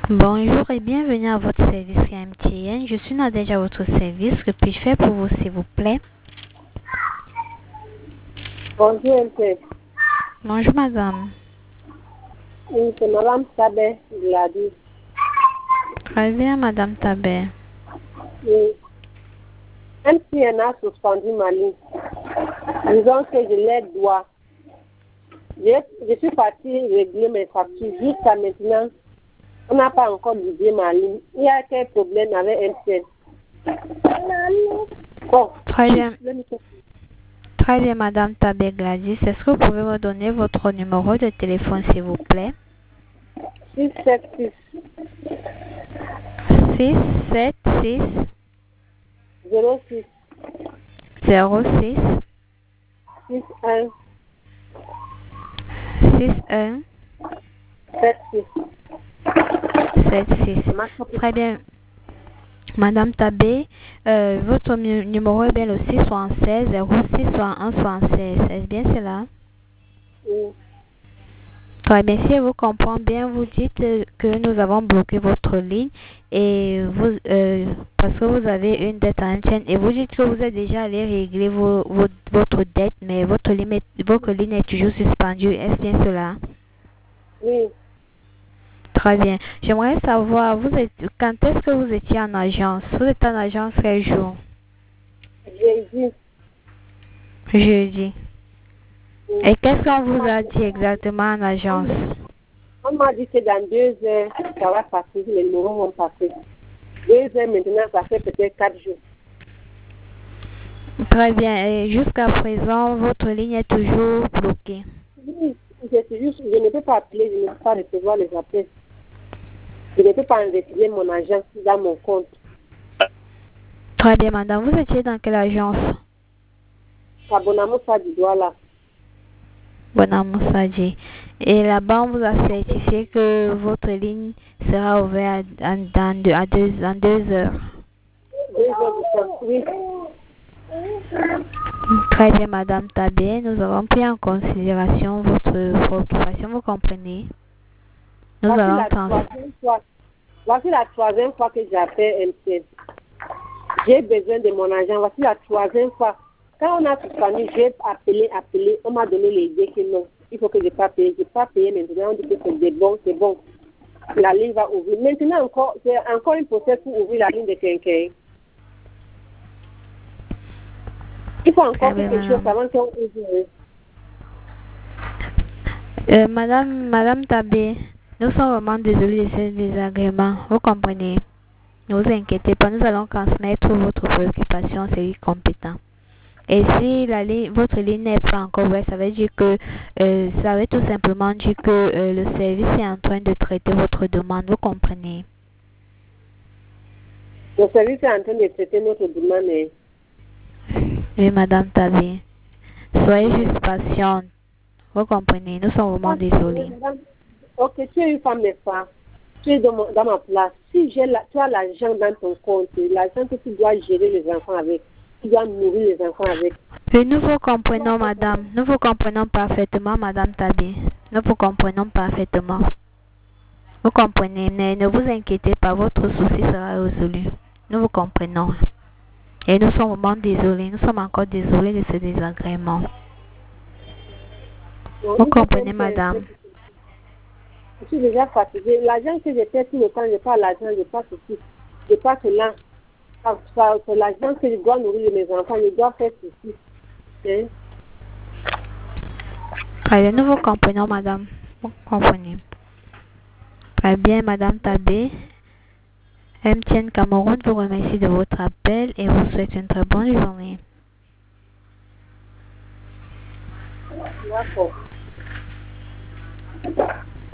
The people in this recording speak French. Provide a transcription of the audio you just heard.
Bonjour et bienvenue à votre service MTN. Je suis Nadège à votre service. Que puis-je faire pour vous, s'il vous plaît? Bonjour, monsieur. Bonjour, madame. Oui, c'est madame Tabé Gladys. Très bien, madame Tabé. Oui. MTN a suspendu ma ligne. Disons que je les dois. Je suis partie régler mes factures. Jusqu'à maintenant, on n'a pas encore libéré ma ligne. Il y a quel problème avec MTN? Bon. Très bien. Très bien, madame Tabé Gladys. Est-ce que vous pouvez me donner votre numéro de téléphone, s'il vous plaît? 676 676 06 06 61 61 76. 76. Très bien. Madame Tabé, votre numéro est bien le 676 06 61 76. Est-ce bien cela? Oui. Très bien, si je vous comprends bien, vous dites que nous avons bloqué votre ligne et vous, parce que vous avez une dette en chaîne et vous dites que vous êtes déjà allé régler votre dette, mais votre ligne est toujours suspendue. Est-ce bien cela? Oui. Très bien. J'aimerais savoir, quand est-ce que vous étiez en agence? Vous êtes en agence quel jour? Jeudi. Jeudi. Oui. Et qu'est-ce qu'on vous a dit exactement en agence? On m'a dit que dans 2 heures, ça va passer, les numéros vont passer. 2 heures maintenant, ça fait peut-être 4 jours. Très bien. Et jusqu'à présent, votre ligne est toujours bloquée. Oui, je ne peux pas appeler, je ne peux pas recevoir les appels. Je ne peux pas investiguer mon agence dans mon compte. Très bien, madame. Vous étiez dans quelle agence? Abonnement ça du doigt là. Bonhomme Sadji. Et là-bas, on vous a certifié que votre ligne sera ouverte dans 2 heures. 2 heures de temps, oui. Très bien, madame Tabé. Nous avons pris en considération votre préoccupation, vous comprenez? Nous allons Voici la troisième fois que j'appelle MTN. J'ai besoin de mon agent. Voici la troisième fois. Quand on a suspendu, j'ai appelé. On m'a donné l'idée que non, il faut que je ne pas payer. Je n'ai pas payé maintenant. On dit que c'est bon. La ligne va ouvrir. Maintenant, c'est encore une procédure pour ouvrir la ligne de quelqu'un. Il faut encore quelque chose avant qu'on ouvre. Madame Tabé, nous sommes vraiment désolés de ce désagrément. Vous comprenez? Ne vous inquiétez pas, nous allons transmettre votre préoccupation au service compétent. Et si votre ligne n'est pas encore ouverte, ça veut dire que ça veut tout simplement dire que le service est en train de traiter votre demande. Vous comprenez? Le service est en train de traiter notre demande. Oui, madame Tabé. Soyez juste patiente. Vous comprenez? Nous sommes vraiment désolés. Ok, tu es une femme, n'est-ce pas? Tu es dans ma place. Si tu as l'argent dans ton compte, l'argent que tu dois gérer les enfants avec, tu dois nourrir les enfants avec. Et nous vous comprenons, madame. Nous vous comprenons parfaitement, madame Tabé. Nous vous comprenons parfaitement. Vous comprenez, mais ne vous inquiétez pas, votre souci sera résolu. Nous vous comprenons. Et nous sommes vraiment désolés. Nous sommes encore désolés de ce désagrément. Vous comprenez, madame? Je suis déjà fatiguée. L'argent que je paie tout le temps, je pas l'argent, je pas ceci. Je pas cela. C'est l'argent que je dois nourrir mes enfants, je dois faire ceci. Hein? Très bien, nous vous comprenons, madame. Vous comprenez. Très bien, madame Tabé. MTN Cameroun vous remercie de votre appel et vous souhaite une très bonne journée. D'accord.